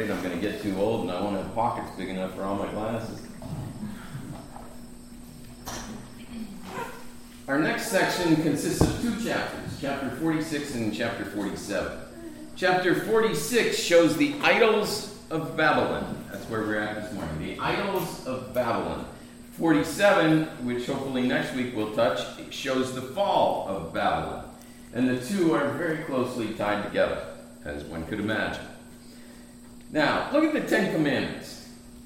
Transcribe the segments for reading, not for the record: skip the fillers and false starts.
afraid I'm going to get too old and I won't have pockets big enough for all my glasses. Our next section consists of two chapters, chapter 46 and chapter 47. Chapter 46 shows the idols of Babylon. That's where we're at this morning, the idols of Babylon. 47, which hopefully next week we'll touch, shows the fall of Babylon. And the two are very closely tied together, as one could imagine. Now, look at the Ten Commandments.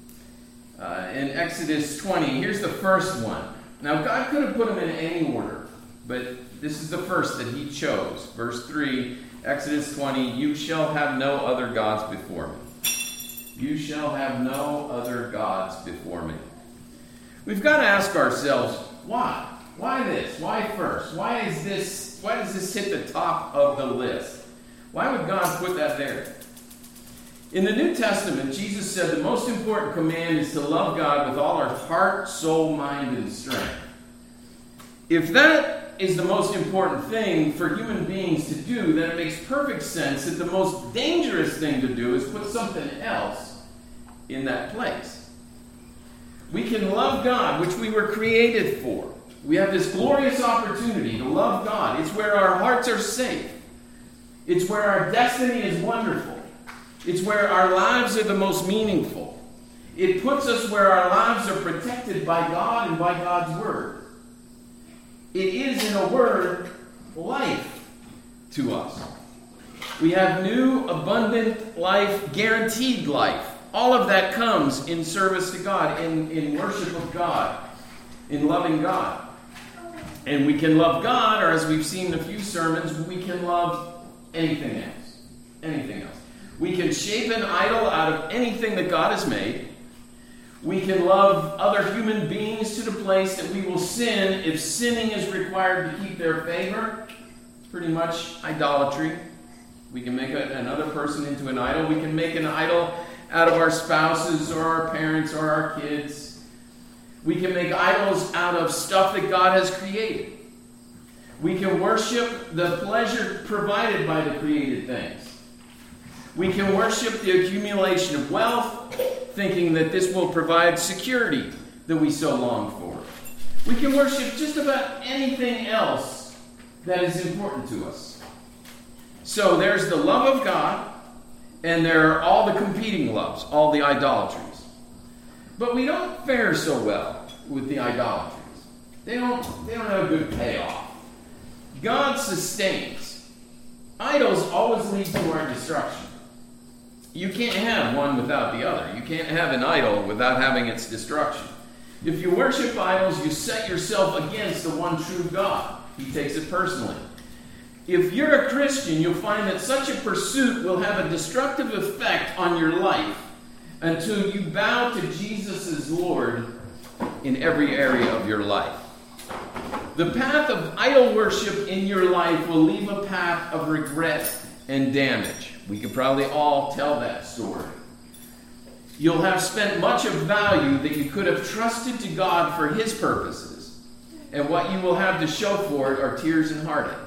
In Exodus 20, here's the first one. Now, God could have put them in any order, but this is the first that he chose. Verse 3, Exodus 20, you shall have no other gods before me. You shall have no other gods before me. We've got to ask ourselves, why? Why this? Why first? Why does this hit the top of the list? Why would God put that there? In the New Testament, Jesus said the most important command is to love God with all our heart, soul, mind, and strength. If that is the most important thing for human beings to do, then it makes perfect sense that the most dangerous thing to do is put something else in that place. We can love God, which we were created for. We have this glorious opportunity to love God. It's where our hearts are safe. It's where our destiny is wonderful. It's where our lives are the most meaningful. It puts us where our lives are protected by God and by God's Word. It is, in a word, life to us. We have new, abundant life, guaranteed life. All of that comes in service to God, in worship of God, in loving God. And we can love God, or as we've seen in a few sermons, we can love anything else. Anything else. We can shape an idol out of anything that God has made. We can love other human beings to the place that we will sin if sinning is required to keep their favor. It's pretty much idolatry. We can make another person into an idol. We can make an idol out of our spouses or our parents or our kids. We can make idols out of stuff that God has created. We can worship the pleasure provided by the created things. We can worship the accumulation of wealth, thinking that this will provide security that we so long for. We can worship just about anything else that is important to us. So there's the love of God, and there are all the competing loves, all the idolatries. But we don't fare so well with the idolatries. They don't have a good payoff. God sustains. Idols always lead to our destruction. You can't have one without the other. You can't have an idol without having its destruction. If you worship idols, you set yourself against the one true God. He takes it personally. If you're a Christian, you'll find that such a pursuit will have a destructive effect on your life until you bow to Jesus as Lord in every area of your life. The path of idol worship in your life will leave a path of regret and damage. We could probably all tell that story. You'll have spent much of value that you could have trusted to God for His purposes, and what you will have to show for it are tears and heartache.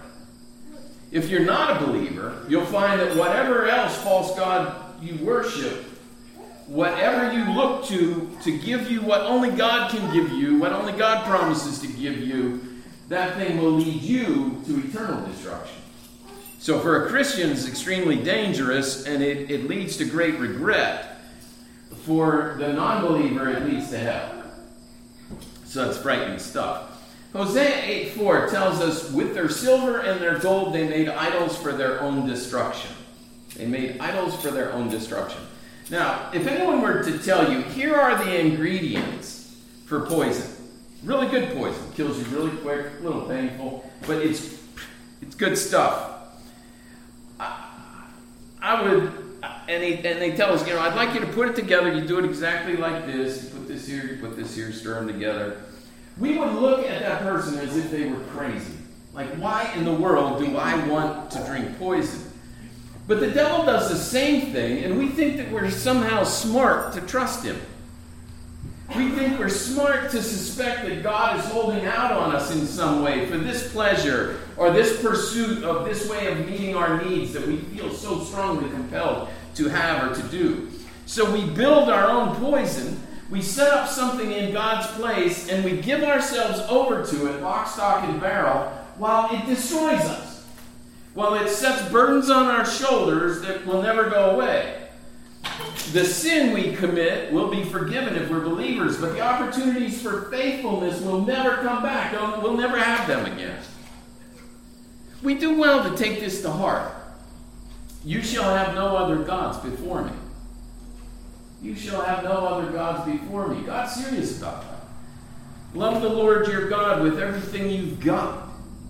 If you're not a believer, you'll find that whatever else false god you worship, whatever you look to give you what only God can give you, what only God promises to give you, that thing will lead you to eternal destruction. So for a Christian, it's extremely dangerous, and it leads to great regret. For the non-believer, it leads to hell. So that's frightening stuff. Hosea 8:4 tells us, with their silver and their gold, they made idols for their own destruction. They made idols for their own destruction. Now, if anyone were to tell you, here are the ingredients for poison. Really good poison. Kills you really quick, a little painful, but it's good stuff. I would, and they tell us, I'd like you to put it together. You do it exactly like this. You put this here, stir them together. We would look at that person as if they were crazy. Like, why in the world do I want to drink poison? But the devil does the same thing, and we think that we're somehow smart to trust him. We think we're smart to suspect that God is holding out on us in some way for this pleasure or this pursuit of this way of meeting our needs that we feel so strongly compelled to have or to do. So we build our own poison, we set up something in God's place, and we give ourselves over to it, lock, stock, and barrel, while it destroys us. While it sets burdens on our shoulders that will never go away. The sin we commit will be forgiven if we're believers, but the opportunities for faithfulness will never come back. We'll never have them again. We do well to take this to heart. You shall have no other gods before me. You shall have no other gods before me. God's serious about that. Love the Lord your God with everything you've got.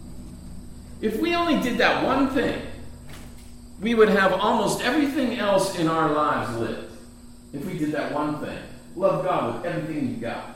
If we only did that one thing, we would have almost everything else in our lives lived. If we did that one thing. Love God with everything you've got.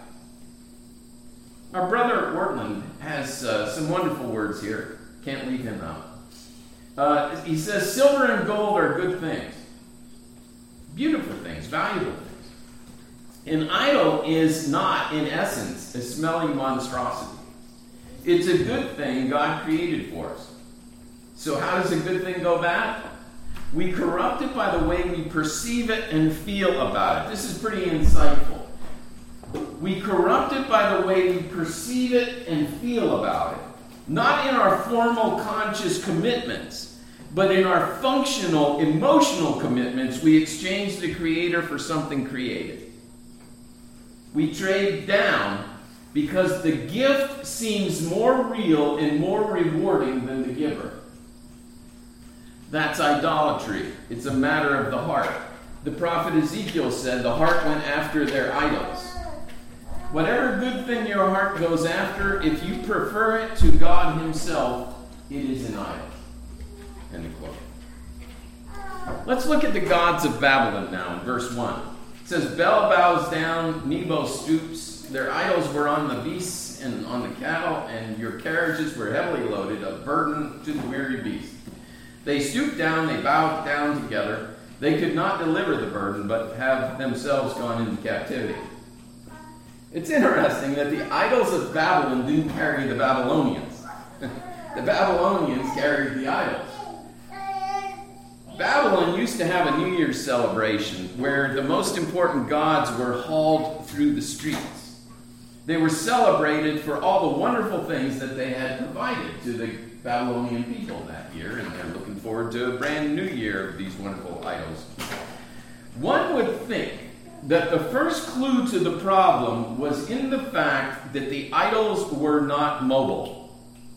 Our brother Ortland has some wonderful words here. Can't leave him out. He says, silver and gold are good things. Beautiful things, valuable things. An idol is not, in essence, a smelly monstrosity. It's a good thing God created for us. So how does a good thing go bad? We corrupt it by the way we perceive it and feel about it. This is pretty insightful. We corrupt it by the way we perceive it and feel about it. Not in our formal conscious commitments, but in our functional, emotional commitments, we exchange the Creator for something created. We trade down because the gift seems more real and more rewarding than the giver. That's idolatry. It's a matter of the heart. The prophet Ezekiel said the heart went after their idols. Whatever good thing your heart goes after, if you prefer it to God himself, it is an idol. End of quote. Let's look at the gods of Babylon now in verse 1. It says, Bel bows down, Nebo stoops. Their idols were on the beasts and on the cattle, and your carriages were heavily loaded, a burden to the weary beast. They stooped down, they bowed down together. They could not deliver the burden, but have themselves gone into captivity. It's interesting that the idols of Babylon didn't carry the Babylonians. The Babylonians carried the idols. Babylon used to have a New Year's celebration where the most important gods were hauled through the streets. They were celebrated for all the wonderful things that they had provided to the Babylonian people that year, and they're looking forward to a brand new year of these wonderful idols. One would think that the first clue to the problem was in the fact that the idols were not mobile.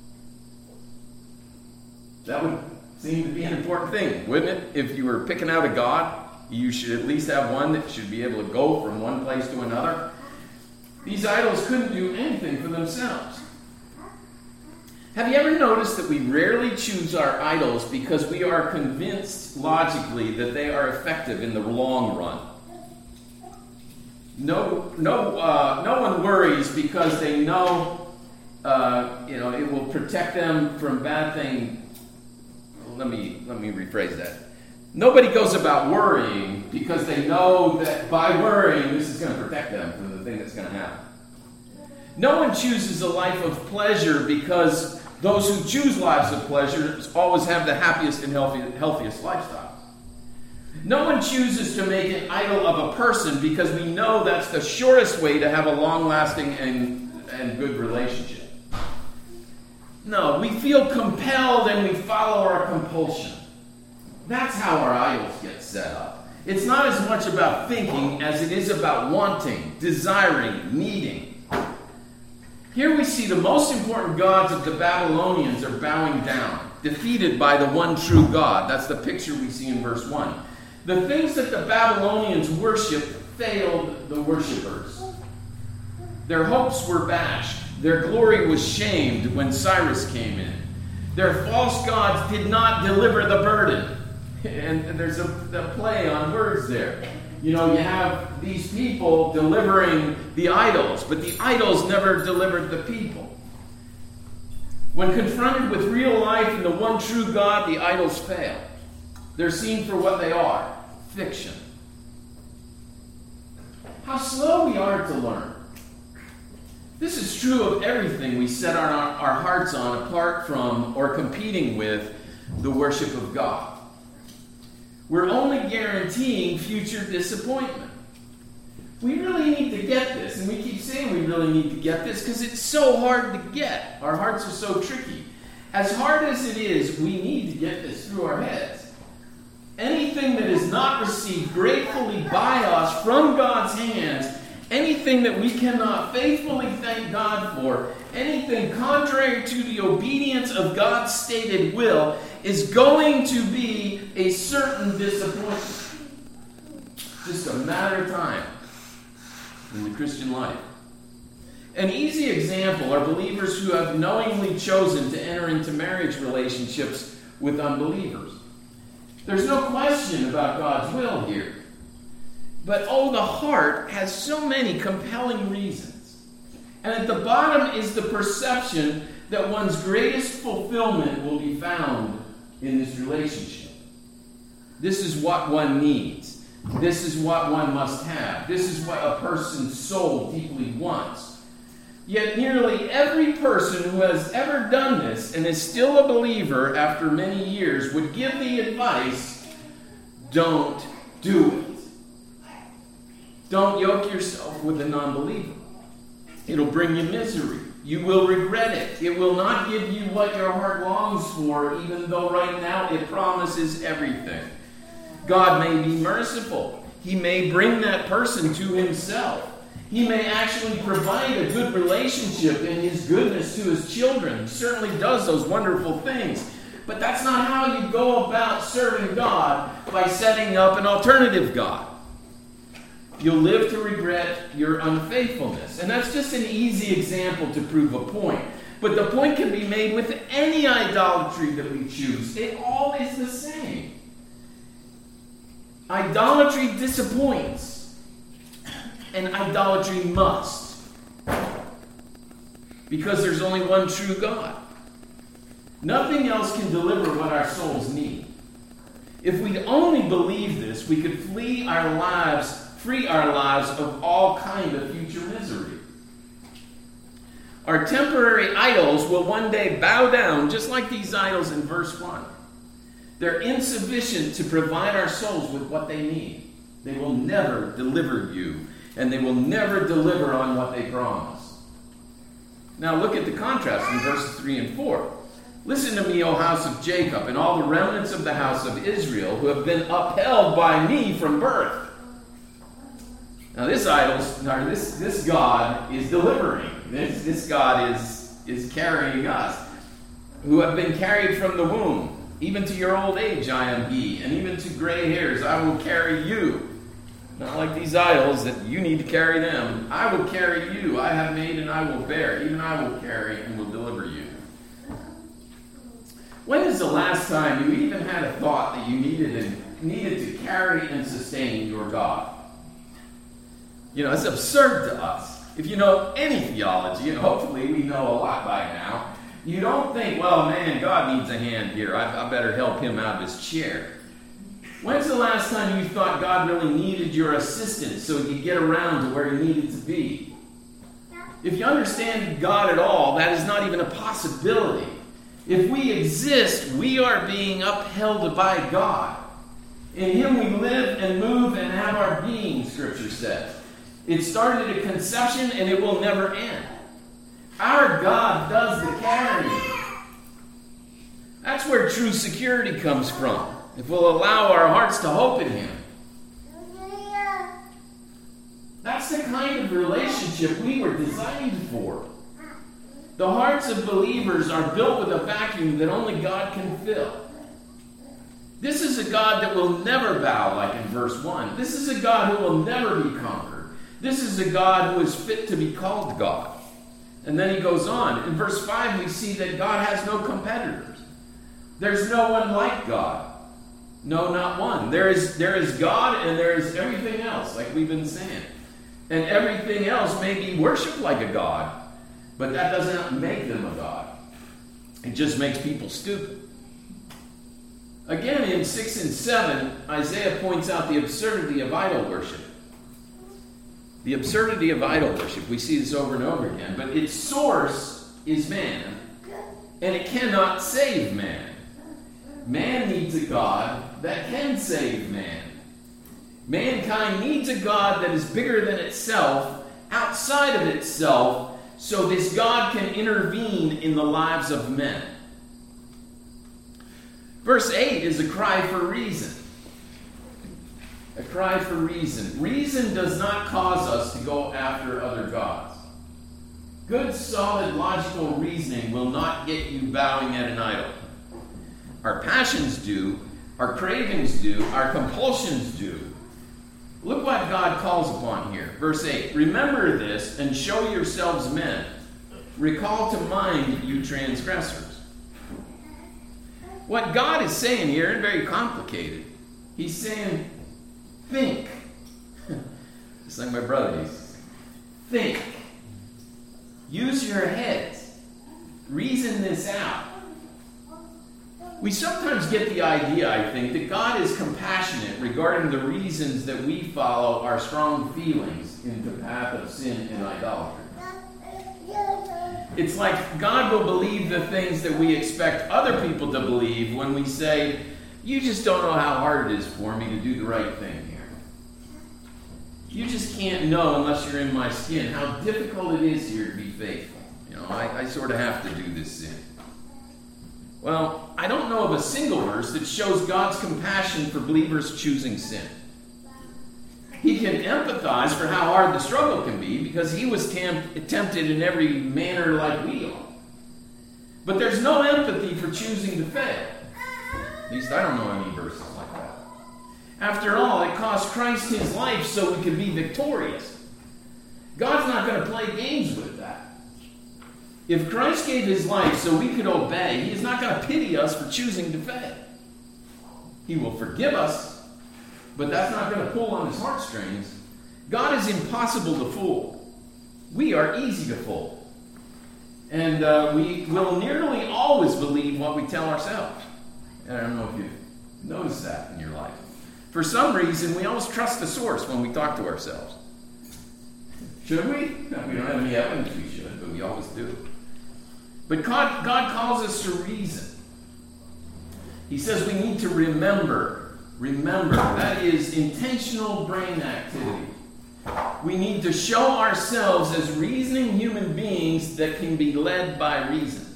That would seem to be an important thing, wouldn't it? If you were picking out a god, you should at least have one that should be able to go from one place to another. These idols couldn't do anything for themselves. Have you ever noticed that we rarely choose our idols because we are convinced logically that they are effective in the long run? No one worries because they know, it will protect them from bad things. Let me rephrase that. Nobody goes about worrying because they know that by worrying, this is going to protect them from the thing that's going to happen. No one chooses a life of pleasure because those who choose lives of pleasure always have the happiest and healthiest lifestyle. No one chooses to make an idol of a person because we know that's the shortest way to have a long-lasting and good relationship. No, we feel compelled and we follow our compulsion. That's how our idols get set up. It's not as much about thinking as it is about wanting, desiring, needing. Here we see the most important gods of the Babylonians are bowing down, defeated by the one true God. That's the picture we see in verse 1. The things that the Babylonians worshiped failed the worshipers. Their hopes were dashed. Their glory was shamed when Cyrus came in. Their false gods did not deliver the burden. And there's a play on words there. You have these people delivering the idols, but the idols never delivered the people. When confronted with real life and the one true God, the idols fail. They're seen for what they are, fiction. How slow we are to learn. This is true of everything we set our hearts on apart from or competing with the worship of God. we're only guaranteeing future disappointment. We really need to get this, and we keep saying we really need to get this because it's so hard to get. Our hearts are so tricky. As hard as it is, we need to get this through our heads. Anything that is not received gratefully by us from God's hands, anything that we cannot faithfully thank God for, anything contrary to the obedience of God's stated will, is going to be a certain disappointment. Just a matter of time in the Christian life. An easy example are believers who have knowingly chosen to enter into marriage relationships with unbelievers. There's no question about God's will here. But the heart has so many compelling reasons. And at the bottom is the perception that one's greatest fulfillment will be found in this relationship. This is what one needs. This is what one must have. This is what a person's soul deeply wants. Yet nearly every person who has ever done this and is still a believer after many years would give the advice, don't do it. Don't yoke yourself with a non-believer. It'll bring you misery. You will regret it. It will not give you what your heart longs for, even though right now it promises everything. God may be merciful. He may bring that person to himself. He may actually provide a good relationship in his goodness to his children. He certainly does those wonderful things. But that's not how you go about serving God, by setting up an alternative God. You'll live to regret your unfaithfulness. And that's just an easy example to prove a point. But the point can be made with any idolatry that we choose. It all is the same. Idolatry disappoints. And idolatry must. Because there's only one true God. Nothing else can deliver what our souls need. If we only believe this, we could free our lives of all kind of future misery. Our temporary idols will one day bow down, just like these idols in verse 1. They're insufficient to provide our souls with what they need. They will never deliver you, and they will never deliver on what they promise. Now look at the contrast in verses 3 and 4. Listen to me, O house of Jacob, and all the remnants of the house of Israel, who have been upheld by me from birth. Now this God is delivering. This God is carrying us, who have been carried from the womb. Even to your old age I am he, and even to gray hairs I will carry you. Not like these idols that you need to carry them. I will carry you. I have made and I will bear. Even I will carry and will deliver you. When is the last time you even had a thought that you needed to carry and sustain your God? It's absurd to us. If you know any theology, and hopefully we know a lot by now, you don't think, well, man, God needs a hand here. I better help him out of his chair. When's the last time you thought God really needed your assistance so he could get around to where he needed to be? If you understand God at all, that is not even a possibility. If we exist, we are being upheld by God. In him we live and move and have our being, Scripture says. It started at conception and it will never end. Our God does the carrying. That's where true security comes from, if we'll allow our hearts to hope in him. That's the kind of relationship we were designed for. The hearts of believers are built with a vacuum that only God can fill. This is a God that will never bow, like in verse 1. This is a God who will never be conquered. This is a God who is fit to be called God. And then he goes on. In verse 5, we see that God has no competitors. There's no one like God. No, not one. There is God and there is everything else, like we've been saying. And everything else may be worshipped like a God, but that doesn't make them a God. It just makes people stupid. Again, in 6 and 7, Isaiah points out the absurdity of idol worship. The absurdity of idol worship. We see this over and over again. But its source is man, and it cannot save man. Man needs a God that can save man. Mankind needs a God that is bigger than itself, outside of itself, so this God can intervene in the lives of men. Verse 8 is a cry for reason. A cry for reason. Reason does not cause us to go after other gods. Good, solid, logical reasoning will not get you bowing at an idol. Our passions do, our cravings do, our compulsions do. Look what God calls upon here. Verse 8, remember this and show yourselves men. Recall to mind, you transgressors. What God is saying here, and very complicated, he's saying, think. It's like my brother used to say. Think. Use your heads. Reason this out. We sometimes get the idea, I think, that God is compassionate regarding the reasons that we follow our strong feelings into the path of sin and idolatry. It's like God will believe the things that we expect other people to believe when we say, you just don't know how hard it is for me to do the right thing here. You just can't know unless you're in my skin how difficult it is here to be faithful. You know, I sort of have to do this sin. Well, I don't know of a single verse that shows God's compassion for believers choosing sin. He can empathize for how hard the struggle can be because he was tempted in every manner like we are. But there's no empathy for choosing to fail. At least I don't know any verses like that. After all, it cost Christ his life so we could be victorious. God's not going to play games with that. If Christ gave his life so we could obey, he is not going to pity us for choosing to fail. He will forgive us, but that's not going to pull on his heartstrings. God is impossible to fool. We are easy to fool. And we will nearly always believe what we tell ourselves. And I don't know if you've noticed that in your life. For some reason, we always trust the source when we talk to ourselves. Should we? No, we don't have any evidence we should, but we always do. But God calls us to reason. He says we need to remember. Remember. That is intentional brain activity. We need to show ourselves as reasoning human beings that can be led by reason.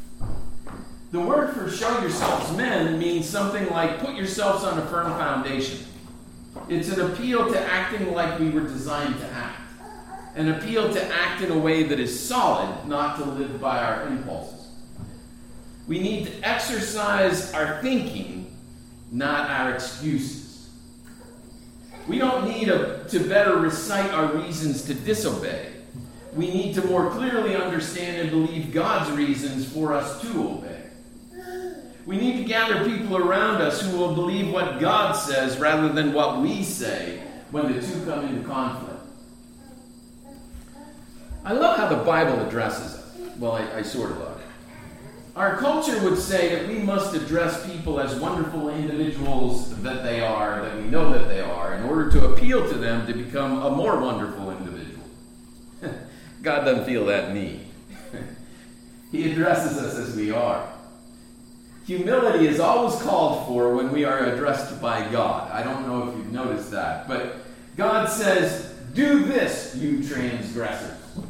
The word for show yourselves men means something like put yourselves on a firm foundation. It's an appeal to acting like we were designed to act. An appeal to act in a way that is solid, not to live by our impulses. We need to exercise our thinking, not our excuses. We don't need to better recite our reasons to disobey. We need to more clearly understand and believe God's reasons for us to obey. We need to gather people around us who will believe what God says rather than what we say when the two come into conflict. I love how the Bible addresses us. Well, I sort of love it. Our culture would say that we must address people as wonderful individuals that they are, that we know that they are, in order to appeal to them to become a more wonderful individual. God doesn't feel that need. He addresses us as we are. Humility is always called for when we are addressed by God. I don't know if you've noticed that, but God says, do this, you transgressors.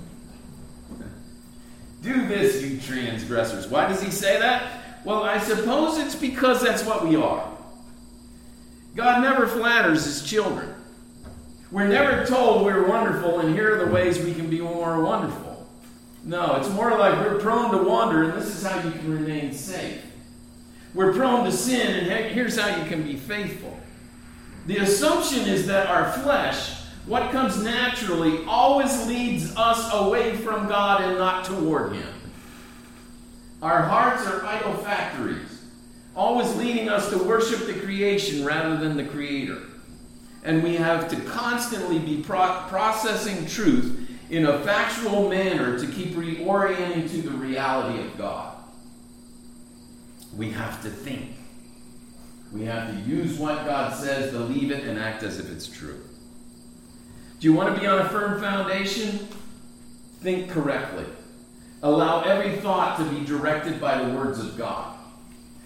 Do this, you transgressors. Why does he say that? Well, I suppose it's because that's what we are. God never flatters his children. We're never told we're wonderful and here are the ways we can be more wonderful. No, it's more like we're prone to wander and this is how you can remain safe. We're prone to sin and here's how you can be faithful. The assumption is that our flesh, what comes naturally, always leads us away from God and not toward him. Our hearts are idol factories, always leading us to worship the creation rather than the Creator. And we have to constantly be processing truth in a factual manner to keep reorienting to the reality of God. We have to think. We have to use what God says, believe it, and act as if it's true. Do you want to be on a firm foundation? Think correctly. Allow every thought to be directed by the words of God.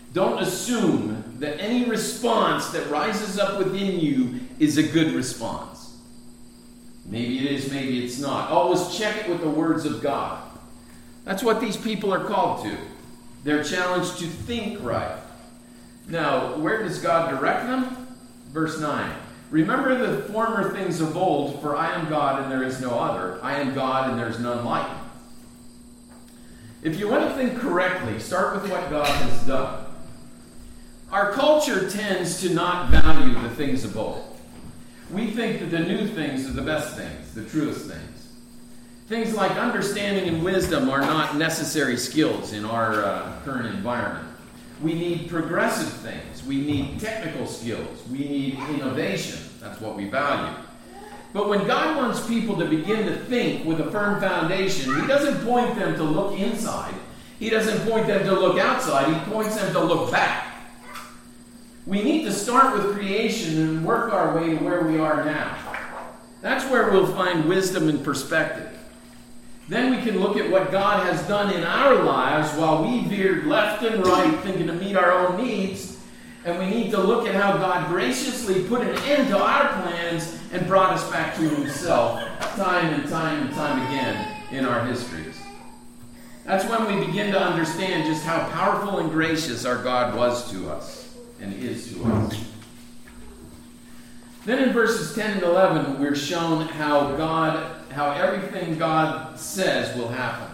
Don't assume that any response that rises up within you is a good response. Maybe it is, maybe it's not. Always check it with the words of God. That's what these people are called to. They're challenged to think right. Now, where does God direct them? Verse 9. Remember the former things of old, for I am God and there is no other. I am God and there is none like me. If you want to think correctly, start with what God has done. Our culture tends to not value the things of old. We think that the new things are the best things, the truest things. Things like understanding and wisdom are not necessary skills in our current environment. We need progressive things. We need technical skills. We need innovation. That's what we value. But when God wants people to begin to think with a firm foundation, He doesn't point them to look inside. He doesn't point them to look outside. He points them to look back. We need to start with creation and work our way to where we are now. That's where we'll find wisdom and perspective. Then we can look at what God has done in our lives while we veered left and right thinking to meet our own needs. And we need to look at how God graciously put an end to our plans and brought us back to Himself time and time and time again in our histories. That's when we begin to understand just how powerful and gracious our God was to us and is to us. Then in verses 10 and 11, we're shown how everything God says will happen.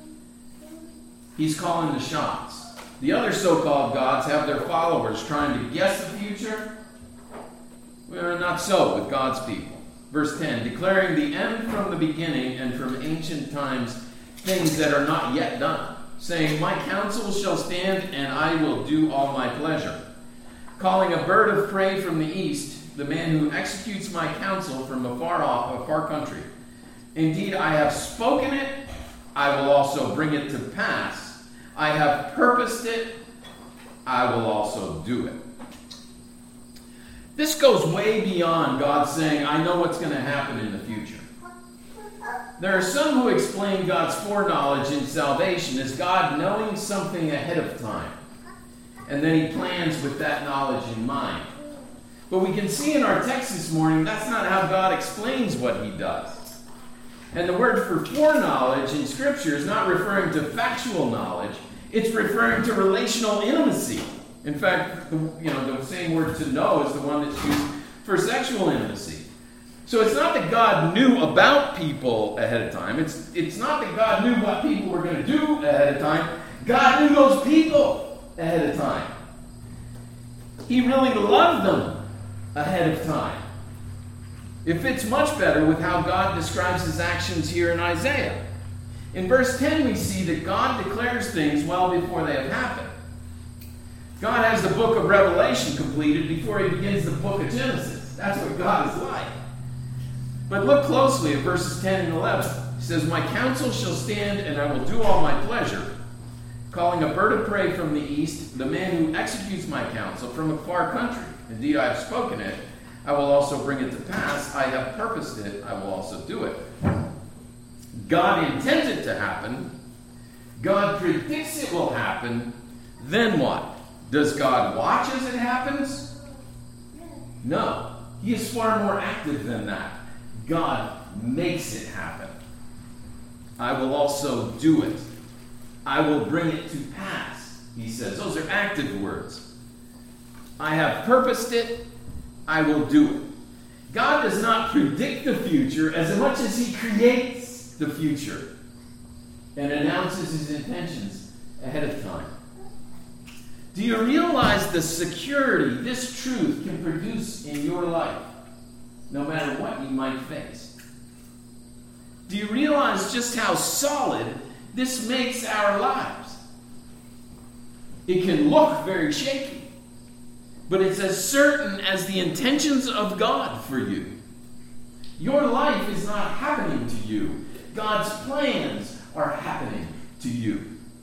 He's calling the shots. The other so-called gods have their followers trying to guess the future. Well, not so with God's people. Verse 10, declaring the end from the beginning and from ancient times things that are not yet done, saying, my counsel shall stand and I will do all my pleasure. Calling a bird of prey from the east, the man who executes my counsel from afar off, a far country. Indeed, I have spoken it, I will also bring it to pass. I have purposed it, I will also do it. This goes way beyond God saying, I know what's going to happen in the future. There are some who explain God's foreknowledge in salvation as God knowing something ahead of time, and then He plans with that knowledge in mind. But we can see in our text this morning, that's not how God explains what He does. And the word for foreknowledge in Scripture is not referring to factual knowledge. It's referring to relational intimacy. In fact, the same word to know is the one that's used for sexual intimacy. So it's not that God knew about people ahead of time. It's not that God knew what people were going to do ahead of time. God knew those people ahead of time. He really loved them ahead of time. It fits much better with how God describes His actions here in Isaiah. In verse 10, we see that God declares things well before they have happened. God has the book of Revelation completed before He begins the book of Genesis. That's what God is like. But look closely at verses 10 and 11. He says, my counsel shall stand, and I will do all my pleasure. Calling a bird of prey from the east, the man who executes my counsel from a far country. Indeed, I have spoken it. I will also bring it to pass. I have purposed it. I will also do it. God intends it to happen. God predicts it will happen. Then what? Does God watch as it happens? No. He is far more active than that. God makes it happen. I will also do it. I will bring it to pass, He says. Those are active words. I have purposed it. I will do it. God does not predict the future as much as He creates the future and announces His intentions ahead of time. Do you realize the security this truth can produce in your life, no matter what you might face? Do you realize just how solid this makes our lives? It can look very shaky, but it's as certain as the intentions of God for you. Your life is not happening to you. God's plans are happening to you.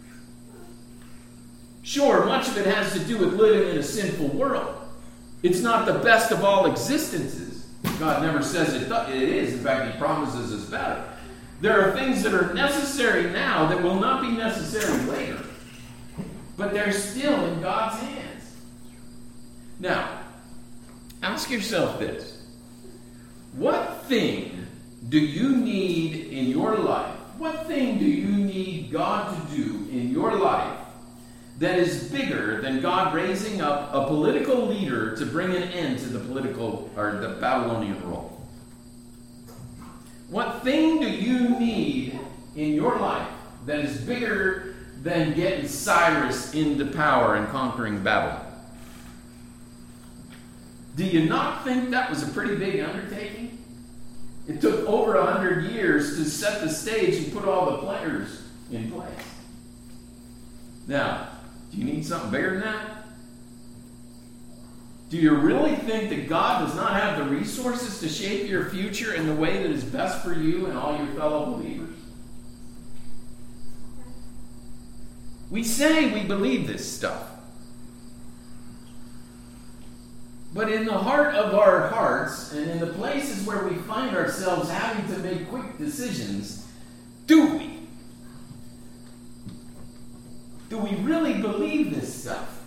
Sure, much of it has to do with living in a sinful world. It's not the best of all existences. God never says it is. In fact, He promises us better. There are things that are necessary now that will not be necessary later. but they're still in God's hands. Now, ask yourself this. What thing do you need in your life? What thing do you need God to do in your life that is bigger than God raising up a political leader to bring an end to the political or the Babylonian rule? What thing do you need in your life that is bigger than getting Cyrus into power and conquering Babylon? Do you not think that was a pretty big undertaking? It took over 100 years to set the stage and put all the players in place. Now, do you need something bigger than that? Do you really think that God does not have the resources to shape your future in the way that is best for you and all your fellow believers? We say we believe this stuff. But in the heart of our hearts, and in the places where we find ourselves having to make quick decisions, do we? Do we really believe this stuff?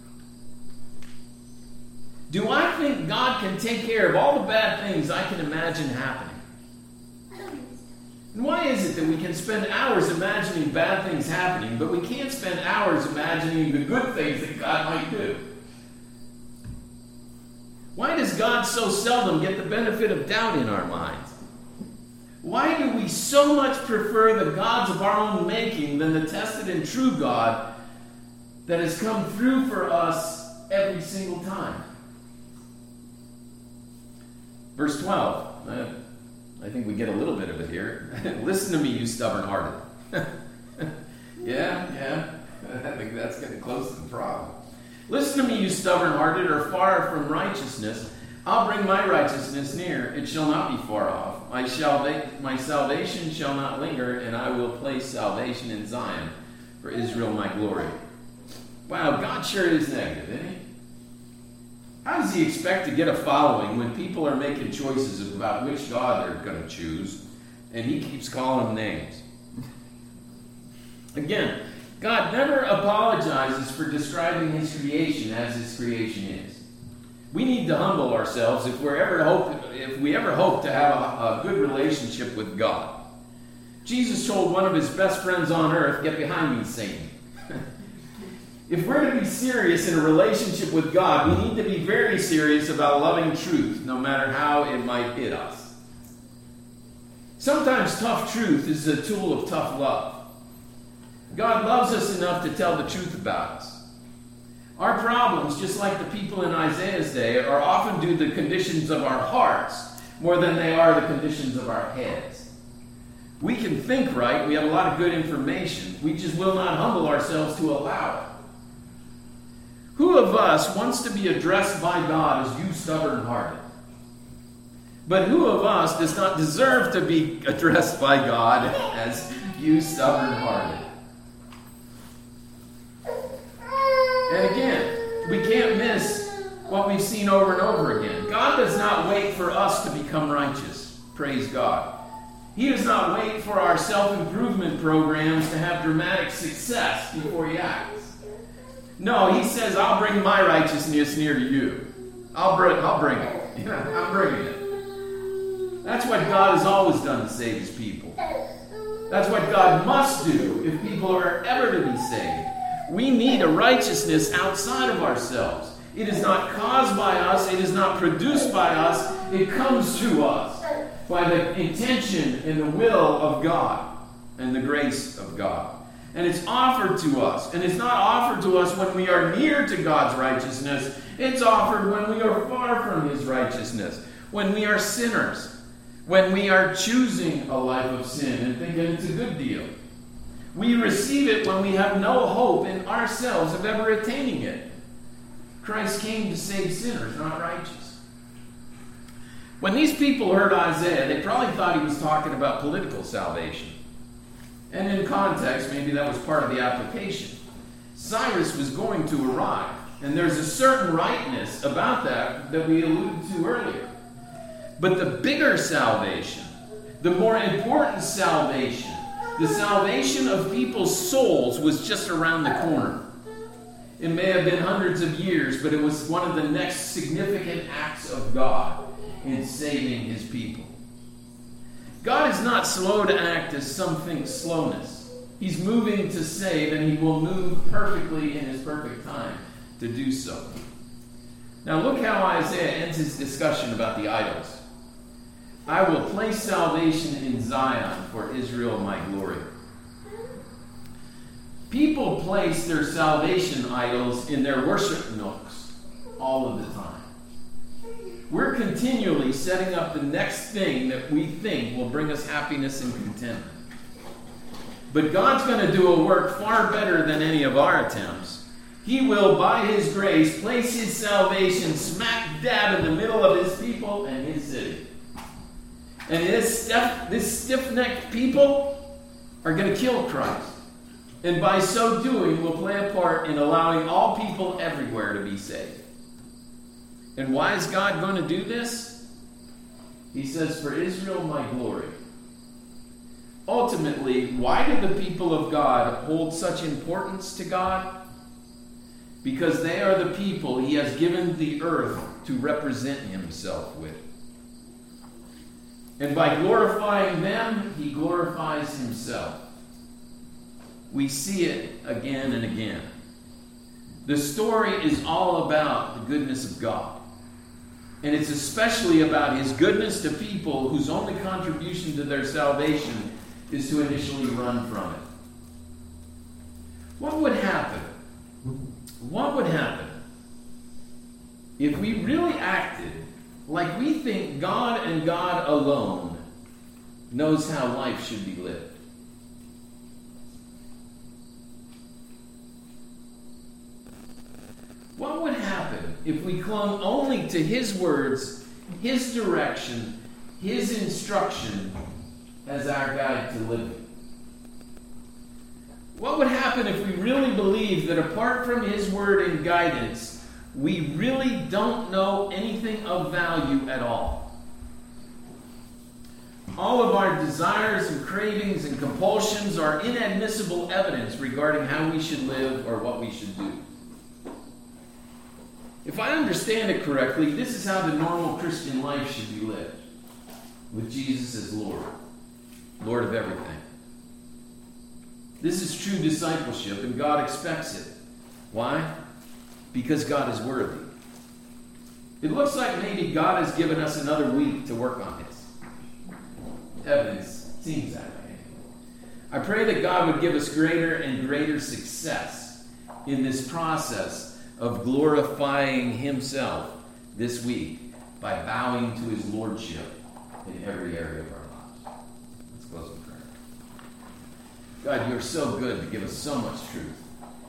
Do I think God can take care of all the bad things I can imagine happening? And why is it that we can spend hours imagining bad things happening, but we can't spend hours imagining the good things that God might do? Why does God so seldom get the benefit of doubt in our minds? Why do we so much prefer the gods of our own making than the tested and true God that has come through for us every single time? Verse 12. I think we get a little bit of it here. Listen to me, you stubborn-hearted. Yeah. I think that's getting close to the problem. Listen to me, you stubborn-hearted, or far from righteousness. I'll bring my righteousness near. It shall not be far off. My salvation shall not linger, and I will place salvation in Zion for Israel my glory. Wow, God sure is negative, isn't he? How does he expect to get a following when people are making choices about which God they're going to choose, and he keeps calling names? Again, God never apologizes for describing his creation as his creation is. We need to humble ourselves if we ever hope to have a good relationship with God. Jesus told one of his best friends on earth, "Get behind me, Satan." If we're to be serious in a relationship with God, we need to be very serious about loving truth, no matter how it might hit us. Sometimes tough truth is a tool of tough love. God loves us enough to tell the truth about us. Our problems, just like the people in Isaiah's day, are often due to the conditions of our hearts more than they are the conditions of our heads. We can think right, we have a lot of good information, we just will not humble ourselves to allow it. Who of us wants to be addressed by God as you stubborn-hearted? But who of us does not deserve to be addressed by God as you stubborn-hearted? And again, we can't miss what we've seen over and over again. God does not wait for us to become righteous. Praise God. He does not wait for our self-improvement programs to have dramatic success before he acts. No, he says, I'll bring my righteousness near to you. I'll bring it. I'm bringing it. That's what God has always done to save his people. That's what God must do if people are ever to be saved. We need a righteousness outside of ourselves. It is not caused by us. It is not produced by us. It comes to us by the intention and the will of God and the grace of God. And it's offered to us. And it's not offered to us when we are near to God's righteousness. It's offered when we are far from his righteousness. When we are sinners. When we are choosing a life of sin and thinking it's a good deal. We receive it when we have no hope in ourselves of ever attaining it. Christ came to save sinners, not righteous. When these people heard Isaiah, they probably thought he was talking about political salvation. And in context, maybe that was part of the application. Cyrus was going to arrive. And there's a certain rightness about that we alluded to earlier. But the bigger salvation, the more important salvation, the salvation of people's souls was just around the corner. It may have been hundreds of years, but it was one of the next significant acts of God in saving his people. God is not slow to act as some think slowness. He's moving to save, and he will move perfectly in his perfect time to do so. Now look how Isaiah ends his discussion about the idols. I will place salvation in Zion for Israel, my glory. People place their salvation idols in their worship nooks all of the time. We're continually setting up the next thing that we think will bring us happiness and contentment. But God's going to do a work far better than any of our attempts. He will, by his grace, place his salvation smack dab in the middle of his people and his city. And this stiff-necked people are going to kill Christ. And by so doing, will play a part in allowing all people everywhere to be saved. And why is God going to do this? He says, for Israel, my glory. Ultimately, why do the people of God hold such importance to God? Because they are the people he has given the earth to represent himself with. And by glorifying them, he glorifies himself. We see it again and again. The story is all about the goodness of God. And it's especially about his goodness to people whose only contribution to their salvation is to initially run from it. What would happen? What would happen if we really acted like we think God and God alone knows how life should be lived? What would happen if we clung only to his words, his direction, his instruction as our guide to living? What would happen if we really believed that apart from his word and guidance, we really don't know anything of value at all? All of our desires and cravings and compulsions are inadmissible evidence regarding how we should live or what we should do. If I understand it correctly, this is how the normal Christian life should be lived, with Jesus as Lord, Lord of everything. This is true discipleship, and God expects it. Why? Because God is worthy. It looks like maybe God has given us another week to work on this. Evidence seems that way. I pray that God would give us greater and greater success in this process of glorifying himself this week by bowing to his lordship in every area of our lives. Let's close in prayer. God, you're so good to give us so much truth.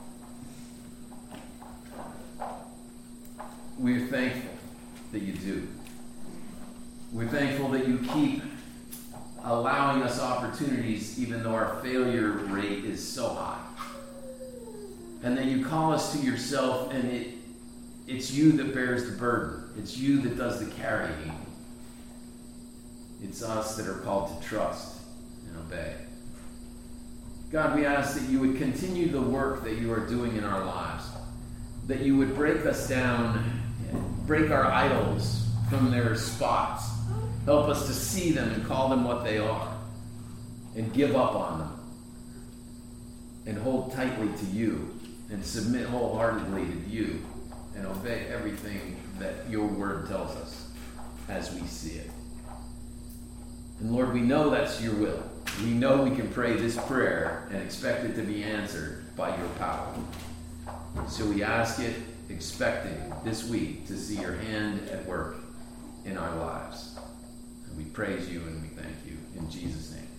We're thankful that you do. We're thankful that you keep allowing us opportunities even though our failure rate is so high. And then you call us to yourself, and it's you that bears the burden. It's you that does the carrying. It's us that are called to trust and obey. God, we ask that you would continue the work that you are doing in our lives. That you would break us down, break our idols from their spots. Help us to see them and call them what they are. And give up on them. And hold tightly to you. And submit wholeheartedly to you and obey everything that your word tells us as we see it. And Lord, we know that's your will. We know we can pray this prayer and expect it to be answered by your power. So we ask it, expecting this week to see your hand at work in our lives. And we praise you and we thank you in Jesus' name.